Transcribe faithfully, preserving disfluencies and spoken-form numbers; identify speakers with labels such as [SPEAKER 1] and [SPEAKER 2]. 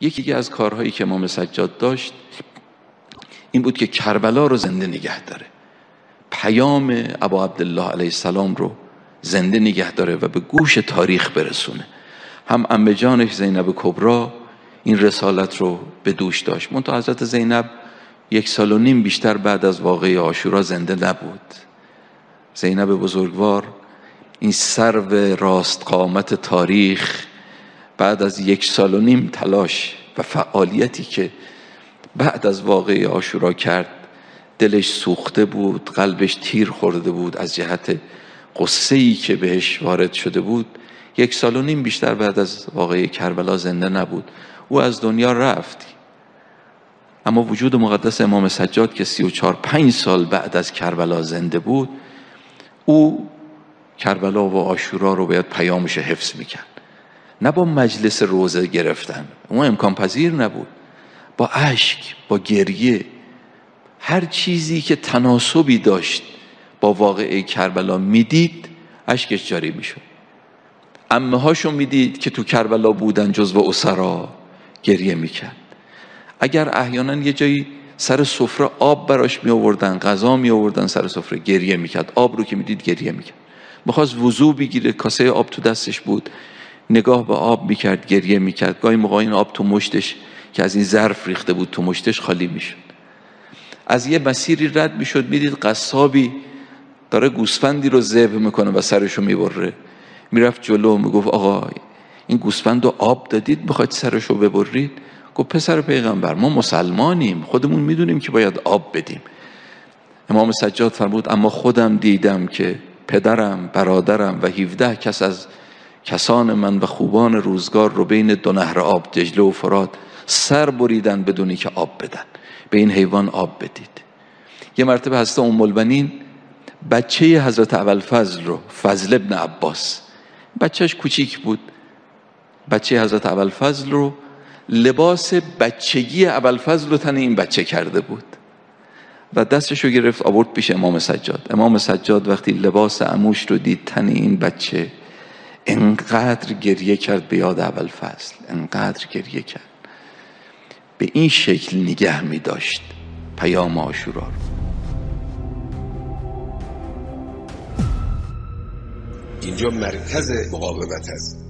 [SPEAKER 1] یکی از کارهایی که امام سجاد داشت این بود که کربلا رو زنده نگه داره، پیام ابا عبدالله علیه السلام رو زنده نگه داره و به گوش تاریخ برسونه. هم عمه جانش زینب کبری این رسالت رو به دوش داشت، منتها حضرت زینب یک سال و نیم بیشتر بعد از واقعه عاشورا زنده نبود. زینب بزرگوار، این سرو راست قامت تاریخ، بعد از یک سال و نیم تلاش و فعالیتی که بعد از واقعه عاشورا کرد، دلش سوخته بود، قلبش تیر خورده بود از جهت غصه‌ای که بهش وارد شده بود. یک سال و نیم بیشتر بعد از واقعه کربلا زنده نبود، او از دنیا رفت. اما وجود مقدس امام سجاد که سی و چهار پنج سال بعد از کربلا زنده بود، او کربلا و عاشورا رو باید پیامش حفظ میکرد، نه با مجلس روزه گرفتن، اون امکان پذیر نبود، با اشک، با گریه، هر چیزی که تناسبی داشت با واقعه کربلا میدید اشکش جاری میشد. عمه هاشو میدید که تو کربلا بودن جزو اسرا، گریه میکرد. اگر احیانا یه جایی سر سفره آب براش می آوردن، غذا می آوردن سر سفره، گریه میکرد. آب رو که میدید گریه میکرد. میخواست وضو بگیره، کاسه آب تو دستش بود، نگاه به آب میکرد، گریه میکرد. گاهی موقع این آب تو مشتش که از این ظرف ریخته بود تو مشتش خالی میشد. از یه مسیری رد میشد، میدید قصابی داره گوسفندی رو ذبح میکنه و سرشو میبره، میرفت جلو میگفت آقا این گوسفند رو آب دادید میخواید سرشو ببرید؟ گفت پسر پیغمبر ما مسلمانیم، خودمون میدونیم که باید آب بدیم. امام سجاد فرمود اما خودم دیدم که پدرم، برادرم و هفده کس از کسان من و خوبان روزگار رو بین دو نهر آب، دجله و فرات، سر بریدن بدونی که آب بدن. به این حیوان آب بدید. یه مرتبه حضرت ام البنین بچه حضرت ابوالفضل رو، فضل ابن عباس، بچهش کوچیک بود، بچه حضرت ابوالفضل رو، لباس بچگی ابوالفضل رو تن این بچه کرده بود و دستشو گرفت آورد پیش امام سجاد. امام سجاد وقتی لباس عموش رو دید تن این بچه، انقدر گریه کرد به یاد ابوالفضل، انقدر گریه کرد. به این شکل نگه می داشت پیام عاشورا رو.
[SPEAKER 2] اینجا مرکز مقاومت است.